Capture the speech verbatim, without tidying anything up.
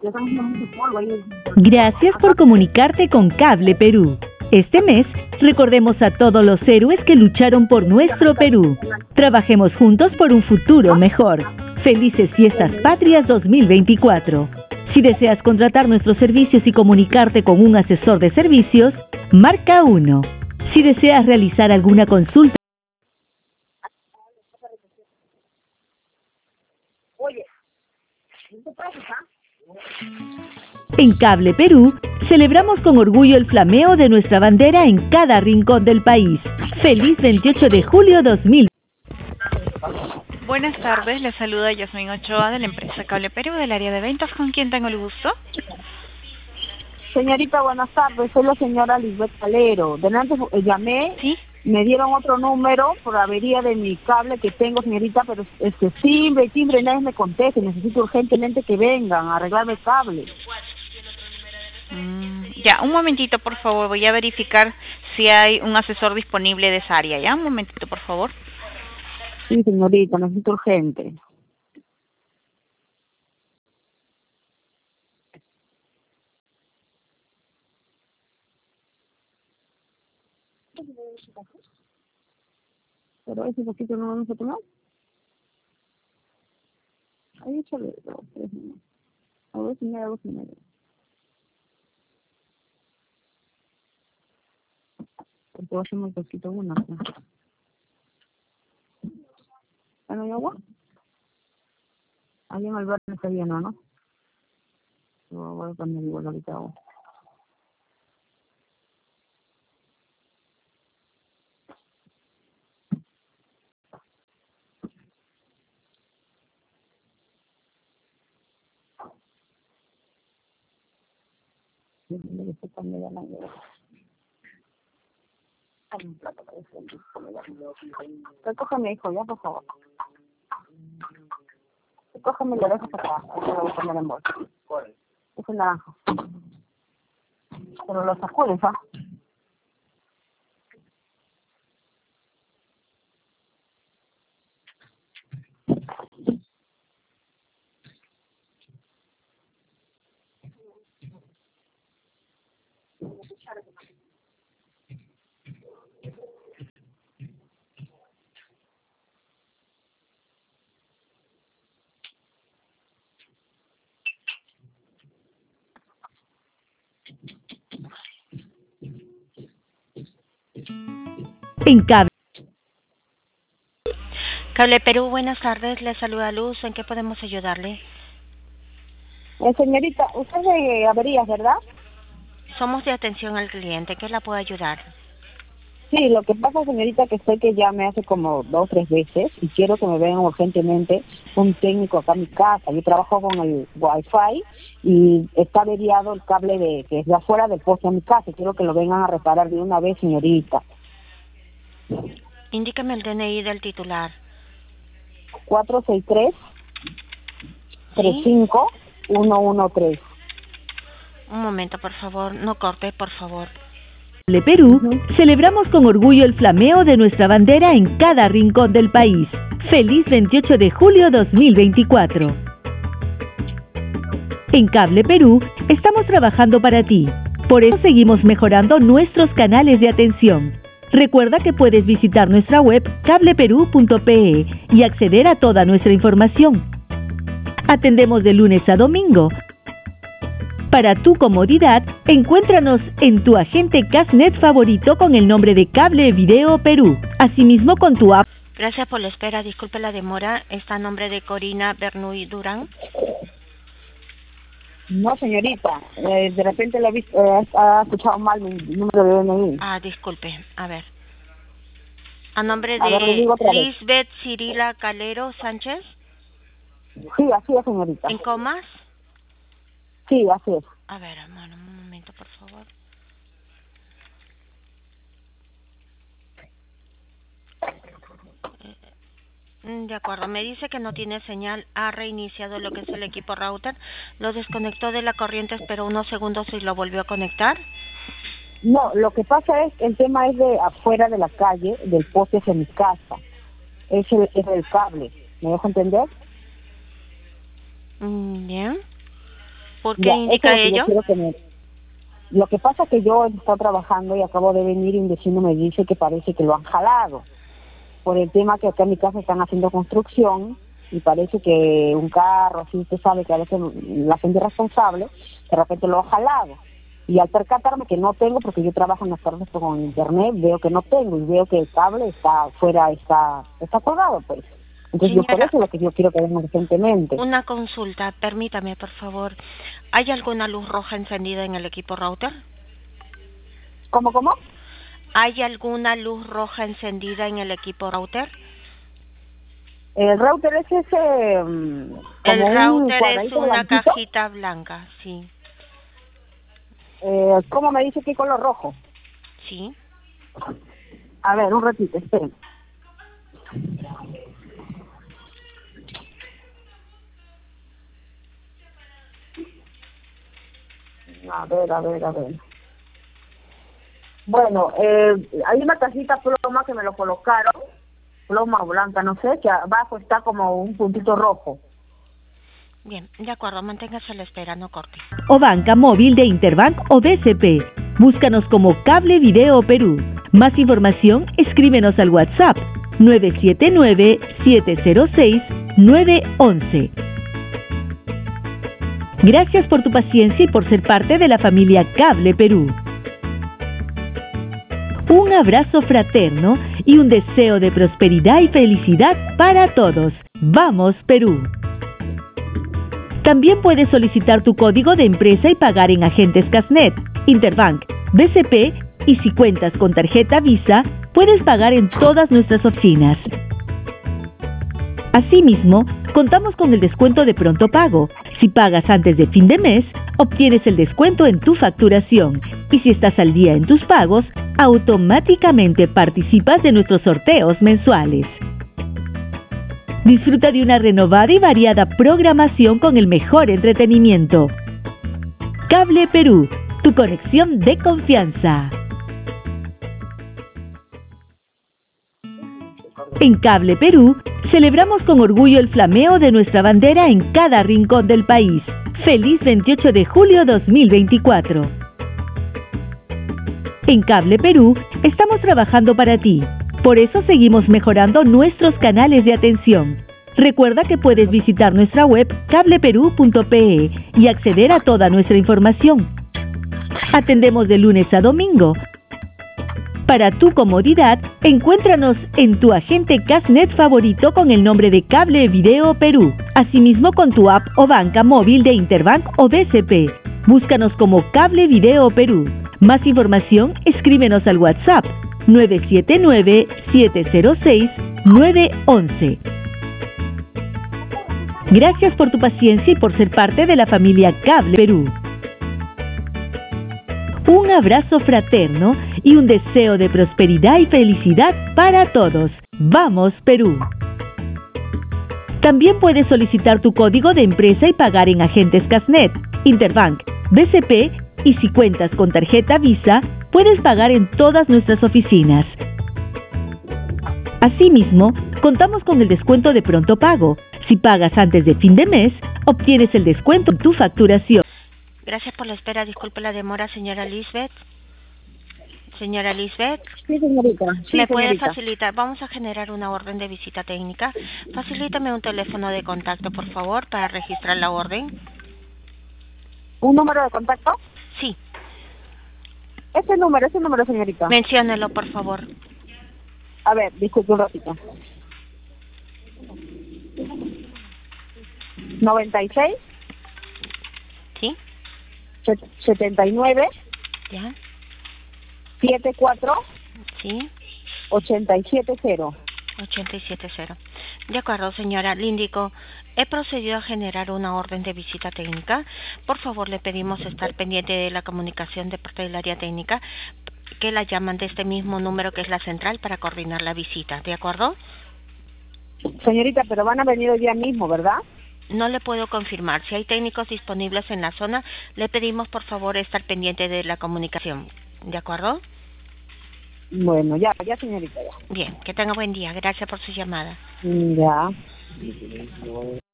Gracias por comunicarte con Cable Perú. Este mes, recordemos a todos los héroes que lucharon por nuestro Perú. Trabajemos juntos por un futuro mejor. Felices Fiestas Patrias dos mil veinticuatro. Si deseas contratar nuestros servicios y comunicarte con un asesor de servicios, marca uno. Si deseas realizar alguna consulta, en Cable Perú, celebramos con orgullo el flameo de nuestra bandera en cada rincón del país. ¡Feliz veintiocho de julio dos mil! Buenas tardes, les saluda Yasmin Ochoa de la empresa Cable Perú del área de ventas. ¿Con quién tengo el gusto? Señorita, buenas tardes. Soy la señora Lisbeth Calero. Delante eh, llamé, ¿Sí? Me dieron otro número por avería de mi cable que tengo, señorita, pero este timbre, timbre, nadie me conteste. Necesito urgentemente que vengan a arreglarme el cable. Mm, ya, un momentito, por favor. Voy a verificar si hay un asesor disponible de esa área. Ya, un momentito, por favor. Sí, señorita, necesito urgente. Pero ese poquito no vamos a tomar. Ahí échale dos, tres minutos. A ver si me da dos y medio. Porque hacemos un poquito una. ¿Ah, no hay agua? Ahí en el bar está lleno, ¿no? Yo voy a poner igual ahorita agua. Recógeme, hijo, ya, por favor. Recógeme y lo dejas acá. Ahí lo voy a poner en bolsa. Es el naranja. Pero lo sacudes, ¿ah? en Cable. Cable Perú, buenas tardes. Le saluda Luz. ¿En qué podemos ayudarle? Eh, señorita, usted es de averías, ¿verdad? Somos de atención al cliente. ¿En qué la puedo ayudar? Sí, lo que pasa, señorita, que sé que ya me hace como dos o tres veces y quiero que me vengan urgentemente un técnico acá a mi casa. Yo trabajo con el Wi-Fi y está averiado el cable de que es de afuera del poste a mi casa. Quiero que lo vengan a reparar de una vez, señorita. Indíqueme el D N I del titular. cuatro seis tres, tres cinco uno uno tres. Un momento, por favor. No corte, por favor. Cable Perú, celebramos con orgullo el flameo de nuestra bandera en cada rincón del país. ¡Feliz veintiocho de julio dos mil veinticuatro! En Cable Perú, estamos trabajando para ti. Por eso seguimos mejorando nuestros canales de atención. Recuerda que puedes visitar nuestra web cable perú punto pe y acceder a toda nuestra información. Atendemos de lunes a domingo. Para tu comodidad, encuéntranos en tu agente Casnet favorito con el nombre de Cable Video Perú. Asimismo con tu app. Gracias por la espera. Disculpe la demora. Está a nombre de Corina Bernuy Durán. No, señorita. Eh, de repente lo he visto, eh, ha escuchado mal mi número de D N I. Ah, disculpe. A ver. A nombre A ver, le de digo otra vez. Lisbeth Cirila Calero Sánchez. Sí, así es, señorita. ¿En comas? Sí, así es. A ver, hermano, un momento, por favor. Eh, De acuerdo, me dice que no tiene señal. Ha reiniciado lo que es el equipo router. Lo desconectó de la corriente, esperó unos segundos y lo volvió a conectar. No, lo que pasa es, el tema es de afuera de la calle, del poste hacia mi casa. Es el, es el cable. ¿Me dejo entender? Mm, Bien. ¿Por qué Ya, indica eso es lo que yo ello? quiero tener. Lo que pasa es que yo he estado trabajando y acabo de venir y un vecino me dice que parece que lo han jalado. Por el tema que acá en mi casa están haciendo construcción y parece que un carro, así usted sabe que a veces la gente irresponsable, de repente lo ha jalado. Y al percatarme que no tengo, porque yo trabajo en las tardes con internet, veo que no tengo y veo que el cable está fuera, está, está colgado, pues. Entonces yo por Señora, eso es lo que yo quiero que venga urgentemente. una consulta, permítame, por favor. ¿Hay alguna luz roja encendida en el equipo router? ¿Cómo, cómo? ¿Hay alguna luz roja encendida en el equipo router? El router es ese, mm, El como un router es cuadradito una blanquito. cajita blanca, sí. Eh, ¿Cómo me dice qué color rojo? Sí. A ver, un ratito, esperen. A ver, a ver, a ver. Bueno, eh, hay una cajita ploma que me lo colocaron, ploma o blanca, no sé, que abajo está como un puntito rojo. Bien, de acuerdo, manténgase a la espera, no corte. O banca móvil de Interbank o B C P. Búscanos como Cable Video Perú. Más información, escríbenos al WhatsApp nueve siete nueve, siete cero seis, nueve uno uno. Gracias por tu paciencia y por ser parte de la familia Cable Perú. Un abrazo fraterno y un deseo de prosperidad y felicidad para todos. ¡Vamos, Perú! También puedes solicitar tu código de empresa y pagar en agentes Casnet, Interbank, B C P y si cuentas con tarjeta Visa, puedes pagar en todas nuestras oficinas. Asimismo, contamos con el descuento de pronto pago. Si pagas antes de fin de mes, obtienes el descuento en tu facturación y si estás al día en tus pagos, automáticamente participas de nuestros sorteos mensuales. Disfruta de una renovada y variada programación con el mejor entretenimiento. Cable Perú, tu conexión de confianza. En Cable Perú, celebramos con orgullo el flameo de nuestra bandera en cada rincón del país. ¡Feliz veintiocho de julio dos mil veinticuatro! En Cable Perú, estamos trabajando para ti. Por eso seguimos mejorando nuestros canales de atención. Recuerda que puedes visitar nuestra web cable perú punto pe y acceder a toda nuestra información. Atendemos de lunes a domingo. Para tu comodidad, encuéntranos en tu agente Casnet favorito con el nombre de Cable Video Perú. Asimismo con tu app o banca móvil de Interbank o B C P. Búscanos como Cable Video Perú. Más información, escríbenos al WhatsApp nueve siete nueve, siete cero seis, nueve uno uno. Gracias por tu paciencia y por ser parte de la familia Cable Perú. Un abrazo fraterno y un deseo de prosperidad y felicidad para todos. ¡Vamos, Perú! También puedes solicitar tu código de empresa y pagar en agentes Casnet, Interbank, B C P y si cuentas con tarjeta Visa, puedes pagar en todas nuestras oficinas. Asimismo, contamos con el descuento de pronto pago. Si pagas antes de fin de mes, obtienes el descuento en tu facturación. Gracias por la espera, disculpe la demora, señora Lisbeth. Señora Lisbeth, Sí, señorita. Sí, ¿me puede señorita. facilitar? Vamos a generar una orden de visita técnica. Facilítame un teléfono de contacto, por favor, para registrar la orden. ¿Un número de contacto? Sí, Ese número, ese número, señorita. menciónelo, por favor. A ver, disculpe un ratito. noventa y seis, ¿Sí? setenta y nueve, ¿Ya? setenta y cuatro, ¿Sí? ochenta y siete cero. ochenta y siete cero. De acuerdo, señora. Le indico, he procedido a generar una orden de visita técnica. Por favor, le pedimos estar pendiente de la comunicación de parte del área técnica, que la llaman de este mismo número que es la central para coordinar la visita. ¿De acuerdo? Señorita, pero van a venir hoy día mismo, ¿verdad? No le puedo confirmar. Si hay técnicos disponibles en la zona, le pedimos por favor estar pendiente de la comunicación. ¿De acuerdo? Bueno, ya, ya, señorita, ya. Bien, que tenga buen día. Gracias por su llamada. Ya.